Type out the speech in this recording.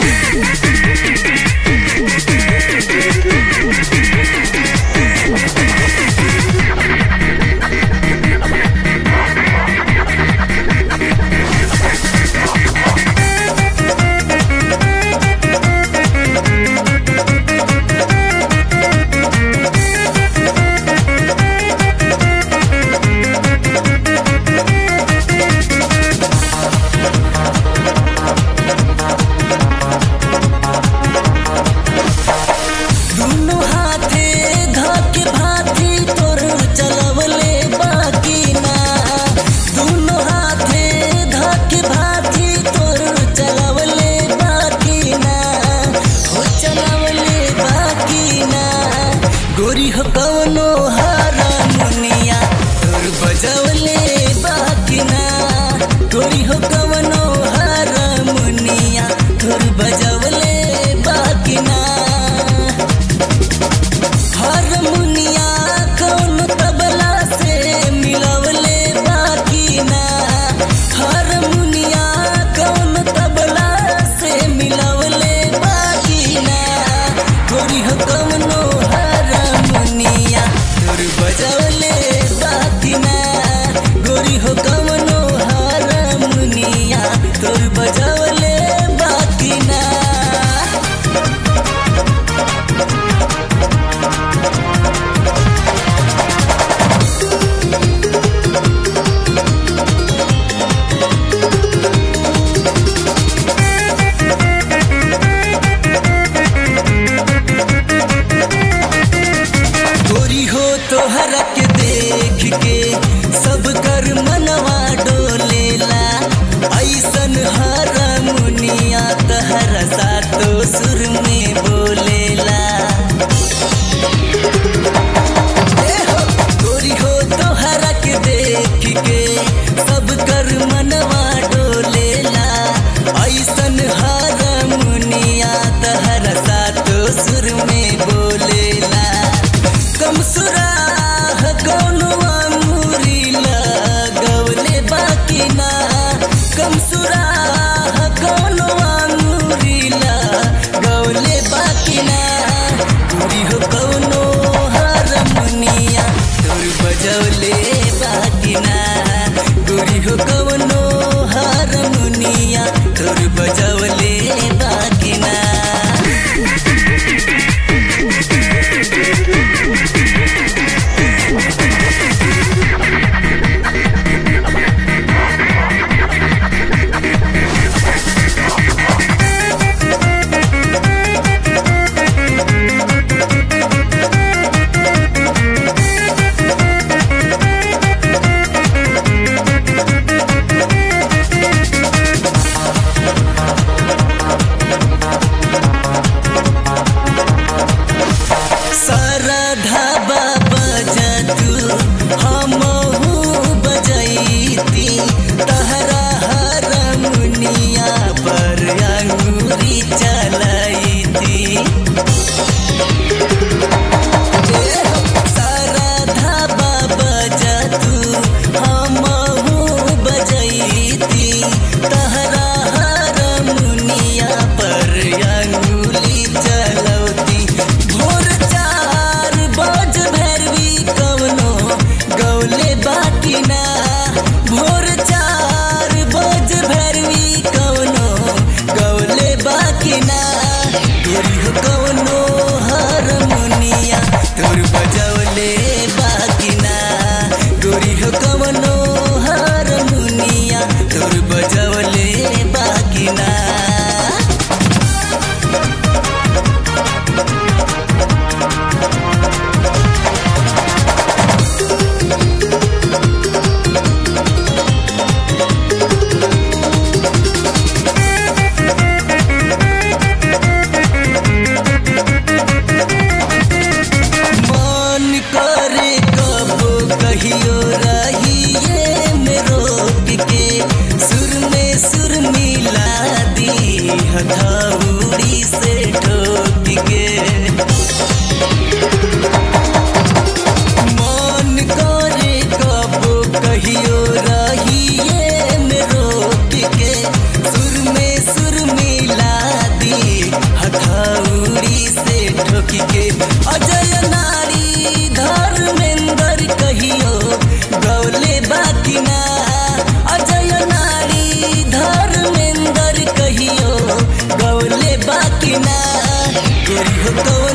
गोरी हो कवनो हारमोनिया तोर बजवले बाकी ना। गोरी हो कवनो हारमोनिया तोर बजवले बाकी ना। हारमोनिया कौन तबला से मिलवले बाकी ना। हारमोनिया कौन तबला से मिलवले बाकी ना। गोरी हो कवनो बजवले बाकी ना। गोरी हो कवनो हारमोनिया तोर बजवले बाकी ना। गोरी हो तोहरा के देख के सब कर मनवा डोलेला। ऐसन हारमोनिया तहरा सातो सुर में बोलेला। गोरी हो तोहरा के देख के सब कर मनवा डोलेला। ऐसन हारमोनिया तहरा सातो सुर में बोलेला। कम सुराह कौनो अंगूरी लगवले बाकी ना। कम सुराह कौनो अंगूरी लगवले बाकी ना। गोरी हो कौनो हारमोनिया तोर बजवले बाकी ना। गोरी हो कौनो हारमोनिया तोर बजवले बाकी ना। हथौड़ी से ठोक के मन करे कबो कहियो रहिए में रोक के सुर में सुर मिला दी। ढोकी के अजय नारी धर्मेंद्र कहियो गौले बाकी ना अजय नारी धर्मेंद्र कहियो गौले बाकी ना गोरी हो